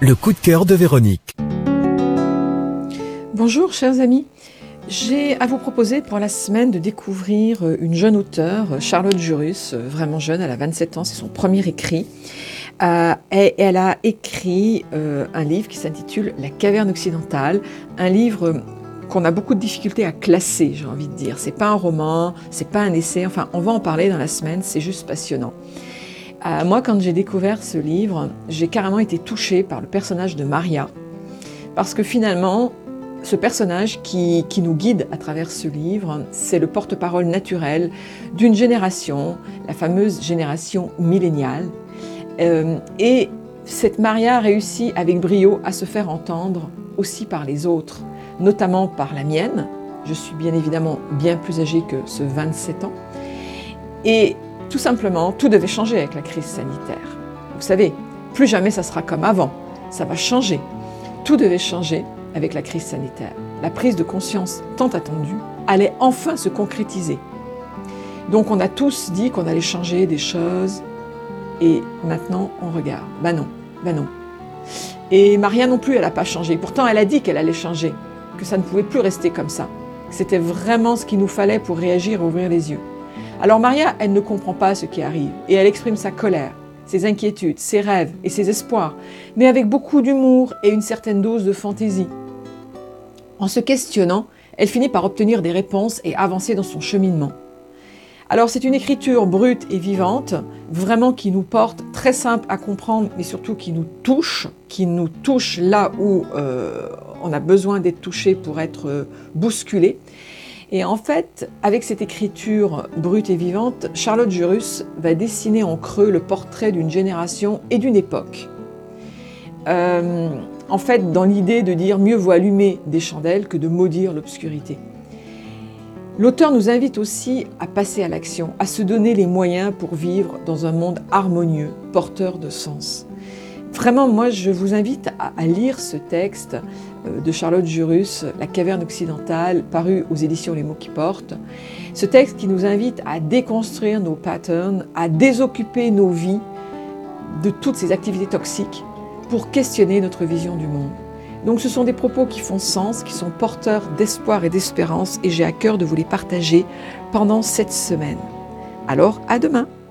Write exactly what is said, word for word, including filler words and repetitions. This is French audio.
Le coup de cœur de Véronique. Bonjour chers amis, j'ai à vous proposer pour la semaine de découvrir une jeune auteure, Charlotte Jurus, vraiment jeune, elle a vingt-sept ans, c'est son premier écrit. Euh, et elle a écrit euh, un livre qui s'intitule La caverne occidentale, un livre qu'on a beaucoup de difficultés à classer, j'ai envie de dire. C'est pas un roman, c'est pas un essai, enfin on va en parler dans la semaine, c'est juste passionnant. Euh, moi, quand j'ai découvert ce livre, j'ai carrément été touchée par le personnage de Maria, parce que finalement, ce personnage qui, qui nous guide à travers ce livre, c'est le porte-parole naturel d'une génération, la fameuse génération milléniale. Euh, et cette Maria réussit avec brio à se faire entendre aussi par les autres, notamment par la mienne. Je suis bien évidemment bien plus âgée que ce vingt-sept ans. Et tout simplement, tout devait changer avec la crise sanitaire. Vous savez, plus jamais ça sera comme avant, ça va changer. Tout devait changer avec la crise sanitaire. La prise de conscience tant attendue allait enfin se concrétiser. Donc on a tous dit qu'on allait changer des choses, et maintenant on regarde. Ben non, ben non. Et Maria non plus, elle n'a pas changé. Pourtant elle a dit qu'elle allait changer, que ça ne pouvait plus rester comme ça. C'était vraiment ce qu'il nous fallait pour réagir et ouvrir les yeux. Alors Maria, elle ne comprend pas ce qui arrive, et elle exprime sa colère, ses inquiétudes, ses rêves et ses espoirs, mais avec beaucoup d'humour et une certaine dose de fantaisie. En se questionnant, elle finit par obtenir des réponses et avancer dans son cheminement. Alors c'est une écriture brute et vivante, vraiment qui nous porte, très simple à comprendre, mais surtout qui nous touche, qui nous touche là où euh, on a besoin d'être touché pour être euh, bousculé. Et en fait, avec cette écriture brute et vivante, Charlotte Jurus va dessiner en creux le portrait d'une génération et d'une époque. Euh, en fait, dans l'idée de dire mieux vaut allumer des chandelles que de maudire l'obscurité. L'auteur nous invite aussi à passer à l'action, à se donner les moyens pour vivre dans un monde harmonieux, porteur de sens. Vraiment, moi, je vous invite à, à lire ce texte de Charlotte Jurus, La caverne occidentale, paru aux éditions Les mots qui portent. Ce texte qui nous invite à déconstruire nos patterns, à désoccuper nos vies de toutes ces activités toxiques pour questionner notre vision du monde. Donc ce sont des propos qui font sens, qui sont porteurs d'espoir et d'espérance, et j'ai à cœur de vous les partager pendant cette semaine. Alors, à demain!